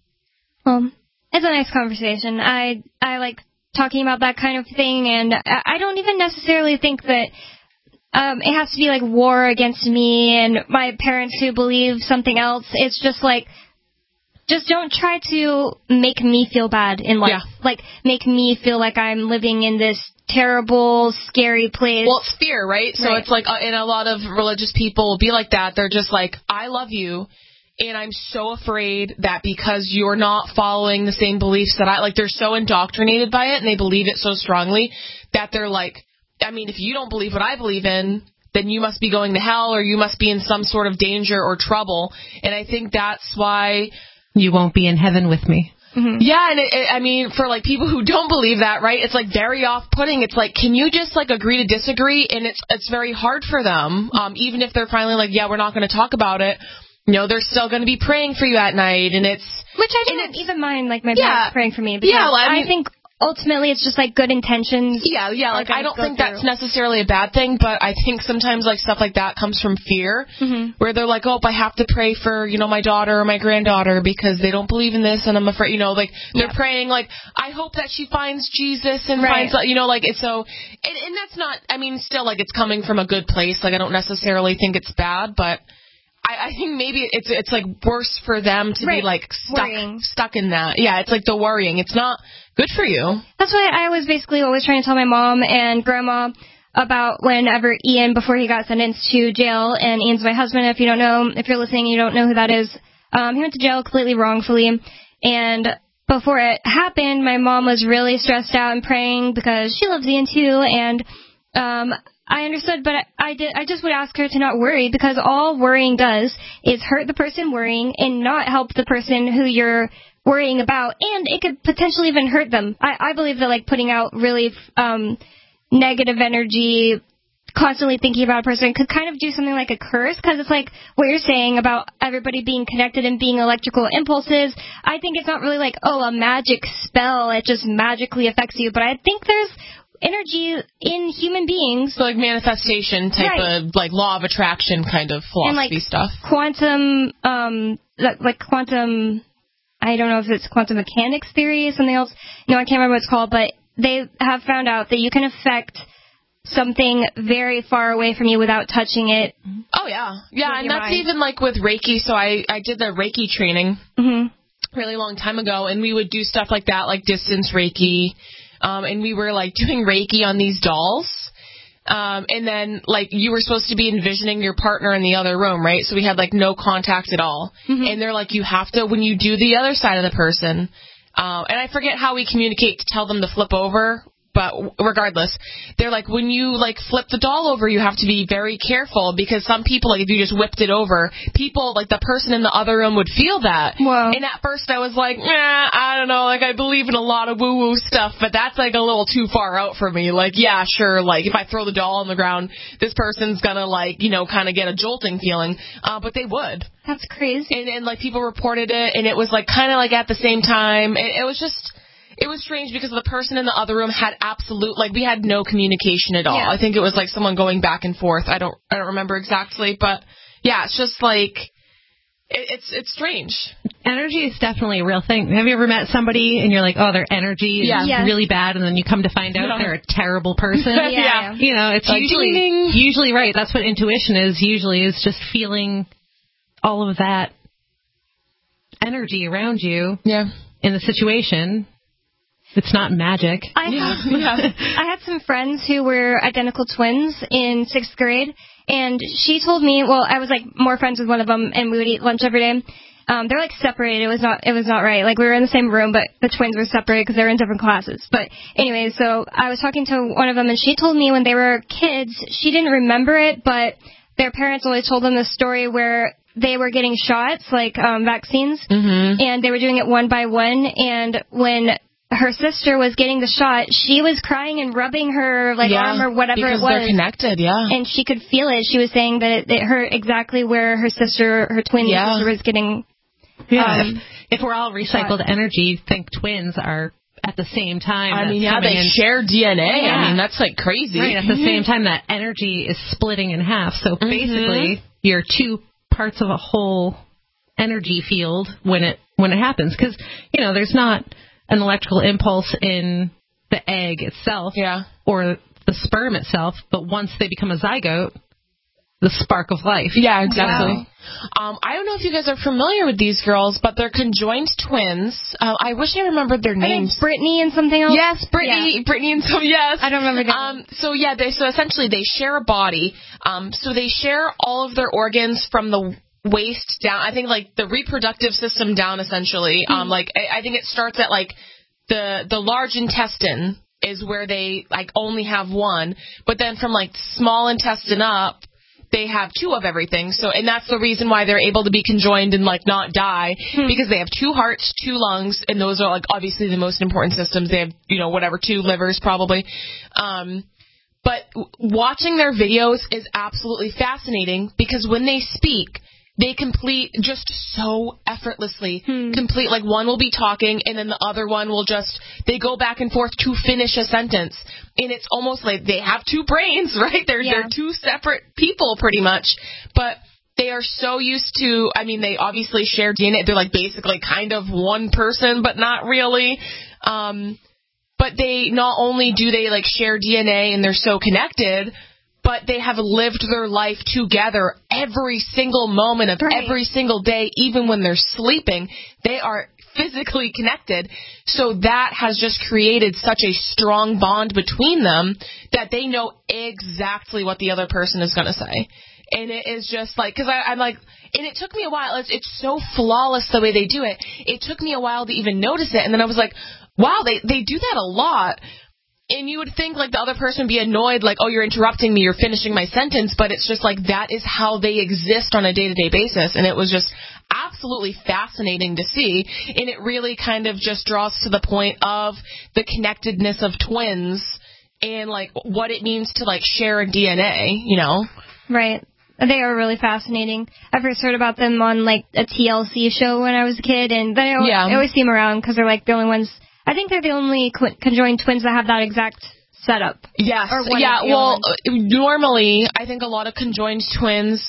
Um. It's a nice conversation. I I like talking about that kind of thing, and I, I don't even necessarily think that um, it has to be like war against me and my parents who believe something else. It's just like, just don't try to make me feel bad in life. Yeah. Like, make me feel like I'm living in this terrible, scary place. Well, it's fear, right? So right. it's like, uh, and a lot of religious people will be like that. They're just like, I love you. And I'm so afraid that because you're not following the same beliefs that I, like, they're so indoctrinated by it and they believe it so strongly that they're like, I mean, if you don't believe what I believe in, then you must be going to hell, or you must be in some sort of danger or trouble. And I think that's why you won't be in heaven with me. Mm-hmm. Yeah, and it, it, I mean, for, like, people who don't believe that, right, it's, like, very off-putting. It's like, can you just, like, agree to disagree? And it's it's very hard for them, um, even if they're finally like, yeah, we're not going to talk about it. You know, they're still going to be praying for you at night, and it's... Which I don't even mind, like, my yeah, parents praying for me, because yeah, well, I, mean, I think ultimately it's just, like, good intentions. Yeah, yeah, like, I don't think through. that's necessarily a bad thing, but I think sometimes, like, stuff like that comes from fear, mm-hmm. where they're like, oh, I have to pray for, you know, my daughter or my granddaughter because they don't believe in this, and I'm afraid, you know, like, they're yeah. praying, like, I hope that she finds Jesus and right. finds, you know, like, it's so... And, and that's not, I mean, still, like, it's coming from a good place. Like, I don't necessarily think it's bad, but... I, I think maybe it's it's like worse for them to right. be like stuck worrying. stuck in that. Yeah, it's like the worrying. It's not good for you. That's why I was basically always trying to tell my mom and grandma about whenever Ian, before he got sentenced to jail, and Ian's my husband. If you don't know, if you're listening, you don't know who that is. Um, he went to jail completely wrongfully, and before it happened, my mom was really stressed out and praying because she loves Ian too, and um. I understood, but I, I did. I just would ask her to not worry, because all worrying does is hurt the person worrying and not help the person who you're worrying about, and it could potentially even hurt them. I, I believe that, like, putting out really um, negative energy, constantly thinking about a person, could kind of do something like a curse, because it's like what you're saying about everybody being connected and being electrical impulses. I think it's not really like, oh, a magic spell, it just magically affects you, but I think there's energy in human beings. So, like, manifestation type right. of, like, law of attraction kind of philosophy and, like, stuff. Quantum, um, like, quantum, I don't know if it's quantum mechanics theory or something else. No, I can't remember what it's called, but they have found out that you can affect something very far away from you without touching it. Oh, yeah. Yeah, and that's mind. Even, like, with Reiki. So I, I did the Reiki training mm-hmm. really long time ago, and we would do stuff like that, like distance Reiki. Um, and we were, like, doing Reiki on these dolls. Um, and then, like, you were supposed to be envisioning your partner in the other room, right? So we had, like, no contact at all. Mm-hmm. And they're like, you have to, when you do the other side of the person, um, and I forget how we communicate to tell them to flip over, but regardless, they're like, when you, like, flip the doll over, you have to be very careful, because some people, like, if you just whipped it over, people, like, the person in the other room would feel that. Wow. And at first I was like, nah, I don't know, like, I believe in a lot of woo-woo stuff, but that's, like, a little too far out for me. Like, yeah, sure, like, if I throw the doll on the ground, this person's gonna, like, you know, kind of get a jolting feeling, uh, but they would. That's crazy. And, and, like, people reported it, and it was, like, kind of, like, at the same time, it, it was just... It was strange because the person in the other room had absolute, like, we had no communication at all. Yeah. I think it was, like, someone going back and forth. I don't I don't remember exactly, but, yeah, it's just, like, it, it's it's strange. Energy is definitely a real thing. Have you ever met somebody and you're like, oh, their energy is yeah. really bad, and then you come to find out they're a terrible person? yeah. yeah. You know, it's like usually, ding. usually right. That's what intuition is, usually, is just feeling all of that energy around you yeah. in the situation. It's not magic. I had, yeah. I had some friends who were identical twins in sixth grade, and she told me, well, I was, like, more friends with one of them, and we would eat lunch every day. Um, they're, like, separated. It was not it was not right. Like, we were in the same room, but the twins were separated because they were in different classes. But anyway, so I was talking to one of them, and she told me when they were kids, she didn't remember it, but their parents always told them the story where they were getting shots, like um, vaccines, mm-hmm. and they were doing it one by one, and when her sister was getting the shot, she was crying and rubbing her, like, yeah, arm or whatever because it was. They're connected, yeah. And she could feel it. She was saying that it, it hurt exactly where her sister, her twin yeah. sister was getting... Yeah. Um, if, if we're all recycled shot. energy, think twins are at the same time. I mean, yeah, they in. share D N A. Yeah. I mean, that's, like, crazy. Right, at the same time, that energy is splitting in half. So mm-hmm. basically, you're two parts of a whole energy field when it when it happens. Because, you know, there's not an electrical impulse in the egg itself yeah. or the sperm itself, but once they become a zygote, the spark of life. Yeah, exactly. Wow. Um, I don't know if you guys are familiar with these girls, but they're conjoined twins. Uh, I wish I remembered their names. Brittany and something else? Yes, Brittany, yeah. Brittany and some, yes. I don't remember their um, So, yeah, they, so essentially they share a body. Um, so they share all of their organs from the waist down. I think, like, the reproductive system down, essentially. Mm-hmm. Um, like, I, I think it starts at, like, the the large intestine is where they, like, only have one. But then from, like, small intestine up, they have two of everything. So, and that's the reason why they're able to be conjoined and, like, not die, hmm. because they have two hearts, two lungs, and those are, like, obviously the most important systems. They have, you know, whatever, two livers probably. Um, but watching their videos is absolutely fascinating, because when they speak, they complete just so effortlessly. Hmm. Complete, like, one will be talking, and then the other one will just, they go back and forth to finish a sentence. And it's almost like they have two brains, right? They're, yeah. they're two separate people, pretty much. But they are so used to, I mean, they obviously share D N A. They're, like, basically kind of one person, but not really. Um, but they, not only do they, like, share D N A and they're so connected, but they have lived their life together every single moment of right. every single day, even when they're sleeping. They are physically connected. So that has just created such a strong bond between them that they know exactly what the other person is going to say. And it is just like, because I'm like, and it took me a while. It's, it's so flawless the way they do it. It took me a while to even notice it. And then I was like, wow, they, they do that a lot. And you would think, like, the other person would be annoyed, like, oh, you're interrupting me, you're finishing my sentence, but it's just like that is how they exist on a day-to-day basis. And it was just absolutely fascinating to see. And it really kind of just draws to the point of the connectedness of twins and, like, what it means to, like, share a D N A, you know? Right. They are really fascinating. I first heard about them on, like, a T L C show when I was a kid, and they always, yeah. I always see them around because they're, like, the only ones. I think they're the only conjoined twins that have that exact setup. Yes. Yeah, well, normally, I think a lot of conjoined twins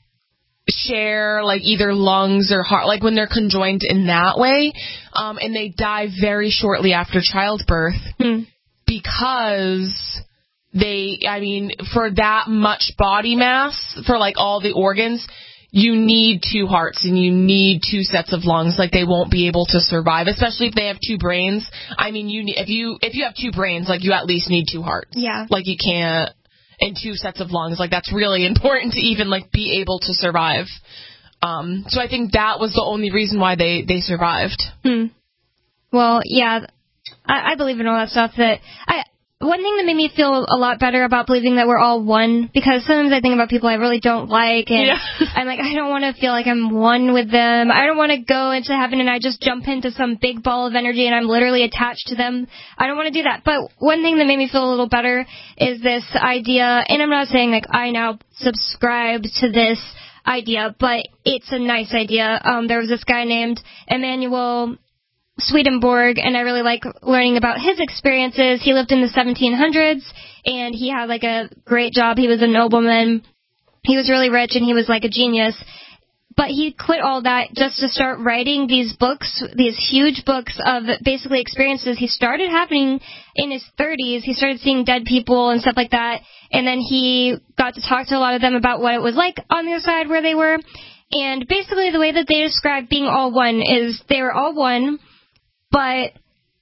share, like, either lungs or heart, like, when they're conjoined in that way, um, and they die very shortly after childbirth hmm. because they, I mean, for that much body mass, for, like, all the organs, you need two hearts and you need two sets of lungs. Like, they won't be able to survive, especially if they have two brains. I mean, you need, if you if you have two brains, like, you at least need two hearts. Yeah. Like, you can't. and two sets of lungs. Like, that's really important to even, like, be able to survive. Um, so I think that was the only reason why they, they survived. Hmm. Well, yeah, I, I believe in all that stuff. That I One thing that made me feel a lot better about believing that we're all one, because sometimes I think about people I really don't like, and yeah. I'm like, I don't want to feel like I'm one with them. I don't want to go into heaven and I just jump into some big ball of energy and I'm literally attached to them. I don't want to do that. But one thing that made me feel a little better is this idea, and I'm not saying like I now subscribe to this idea, but it's a nice idea. Um, there was this guy named Emanuel Swedenborg, and I really like learning about his experiences. He lived in the seventeen hundreds, and he had like a great job. He was a nobleman. He was really rich, and he was like a genius. But he quit all that just to start writing these books, these huge books of basically experiences. He started happening in his thirties. He started seeing dead people and stuff like that, and then he got to talk to a lot of them about what it was like on the other side where they were. And basically the way that they describe being all one is they were all one, but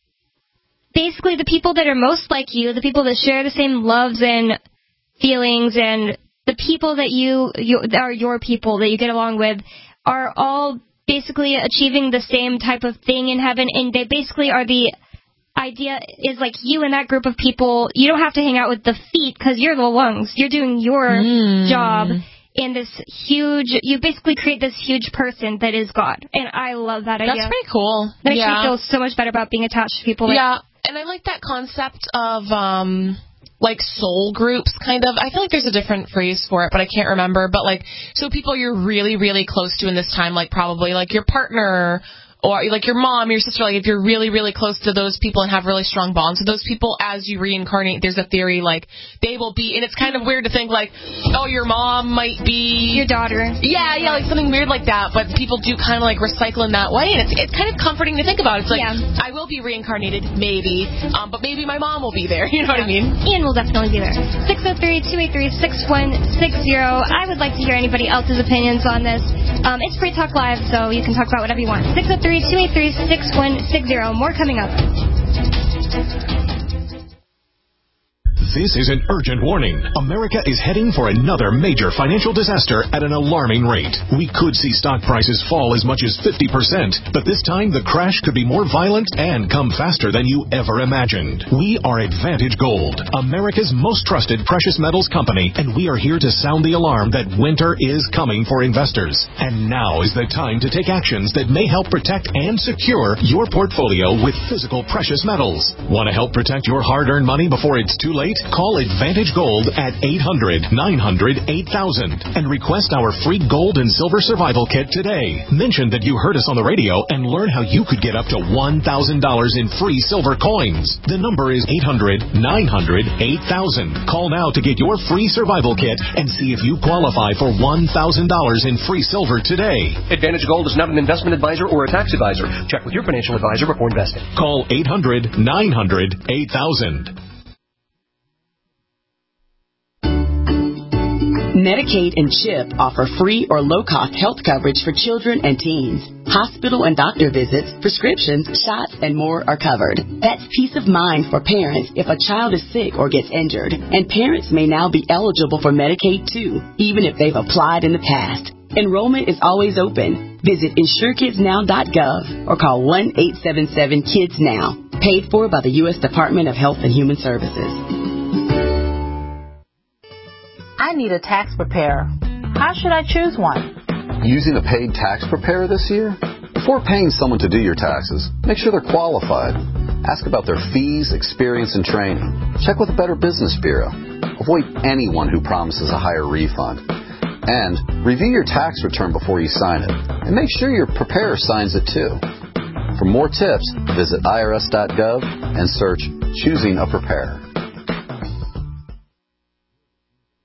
basically the people that are most like you, the people that share the same loves and feelings, and the people that you, you are your people that you get along with, are all basically achieving the same type of thing in heaven. And they basically are the idea is like you and that group of people, you don't have to hang out with the feet because you're the lungs. You're doing your mm. job. In this huge, you basically create this huge person that is God. And I love that idea. That's pretty cool. That makes yeah. me feel so much better about being attached to people. Like, yeah, and I like that concept of, um, like, soul groups, kind of. I feel like there's a different phrase for it, but I can't remember. But, like, so people you're really, really close to in this time, like, probably, like, your partner, or like your mom, your sister, like if you're really, really close to those people and have really strong bonds with those people, as you reincarnate, there's a theory like they will be, and it's kind of weird to think like, oh, your mom might be your daughter. Yeah, yeah, like something weird like that. But people do kind of like recycle in that way, and it's it's kind of comforting to think about. It's like, yeah. I will be reincarnated, maybe, um, but maybe my mom will be there. You know yeah. what I mean? Ian will definitely be there. six oh three, two eight three, six one six zero. I would like to hear anybody else's opinions on this. Um, it's Free Talk Live, so you can talk about whatever you want. six oh three, two eight three, six one six zero. More coming up. This is an urgent warning. America is heading for another major financial disaster at an alarming rate. We could see stock prices fall as much as fifty percent, but this time the crash could be more violent and come faster than you ever imagined. We are Advantage Gold, America's most trusted precious metals company, and we are here to sound the alarm that winter is coming for investors. And now is the time to take actions that may help protect and secure your portfolio with physical precious metals. Want to help protect your hard-earned money before it's too late? Call Advantage Gold at eight hundred, nine hundred, eight thousand and request our free gold and silver survival kit today. Mention that you heard us on the radio and learn how you could get up to one thousand dollars in free silver coins. The number is eight hundred, nine hundred, eight thousand. Call now to get your free survival kit and see if you qualify for one thousand dollars in free silver today. Advantage Gold is not an investment advisor or a tax advisor. Check with your financial advisor before investing. Call eight hundred, nine hundred, eight thousand. Medicaid and CHIP offer free or low-cost health coverage for children and teens. Hospital and doctor visits, prescriptions, shots, and more are covered. That's peace of mind for parents if a child is sick or gets injured. And parents may now be eligible for Medicaid, too, even if they've applied in the past. Enrollment is always open. Visit insure kids now dot gov or call one eight seven seven kids now. Paid for by the U S Department of Health and Human Services. I need a tax preparer. How should I choose one? Using a paid tax preparer this year? Before paying someone to do your taxes, make sure they're qualified. Ask about their fees, experience, and training. Check with the Better Business Bureau. Avoid anyone who promises a higher refund. And review your tax return before you sign it. And make sure your preparer signs it too. For more tips, visit I R S dot gov and search Choosing a Preparer.